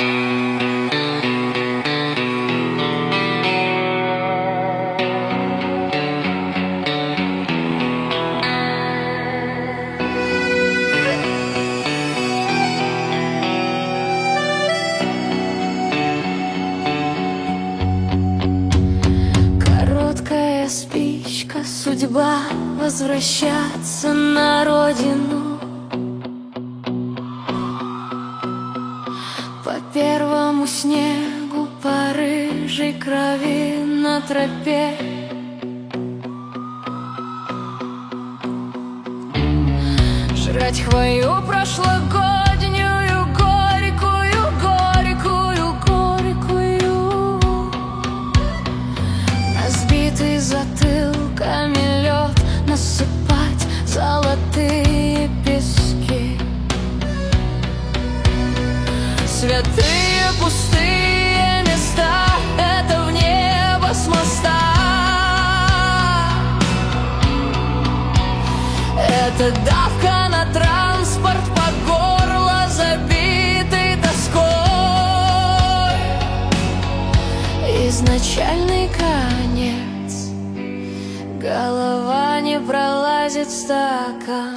Спичка, судьба, возвращаться на родину. По первому снегу, по рыжей крови на тропе. Жрать хвою прошлогоднюю, горькую, горькую, горькую. На сбитый затылками лед насыпать золотые пески. Святые пустые места — это в небо с моста. Это давка на транспорт по горло забитый тоской. Изначальный конец, голова не пролазит в стакан.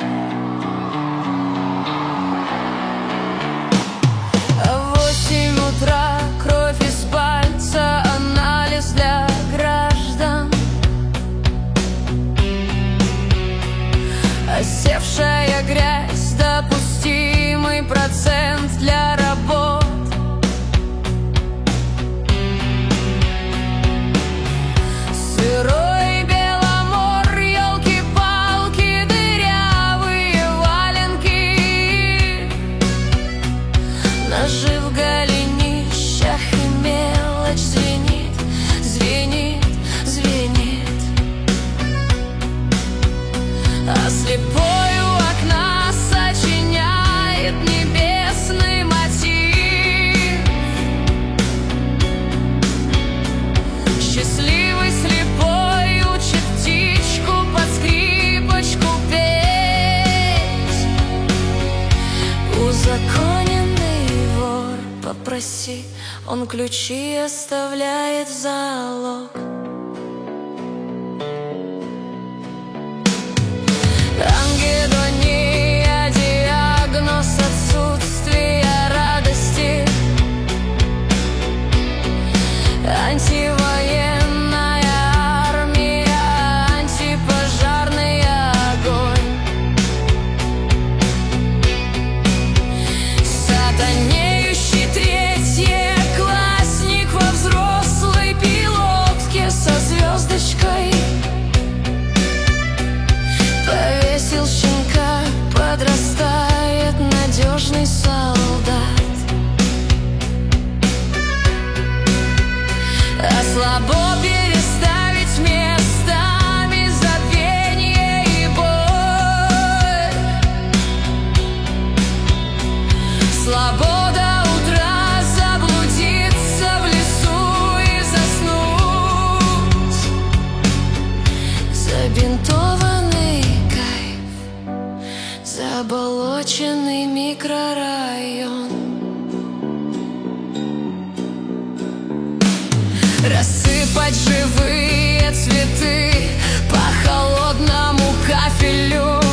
В 8 утра кровь из пальца, анализ для граждан. Осевшая грязь, допустимый процент для работ. Сырой Беломор, елки-палки, дырявые валенки. Ножи в голенищах и мелочь звенит, звенит, звенит. А слепой у окна сочиняет небесный мотив. Счастливый слепой учит птичку под скрипочку петь. Узаконенный вор, попроси, он ключи оставляет в залог. Ангедония, диагноз отсутствия радости. Антивоенная армия, антипожарный огонь. Сатанеющий третьеклассник во взрослой пилотке со звездочкой. Повесил щенка, подрастает надежный солдат. А слабо переставить местами забвенье и боль. Слабо до утра заблудиться в лесу и заснуть. Забинтованный кайф, заболоченный микрорайон. Рассыпать живые цветы по холодному кафелю.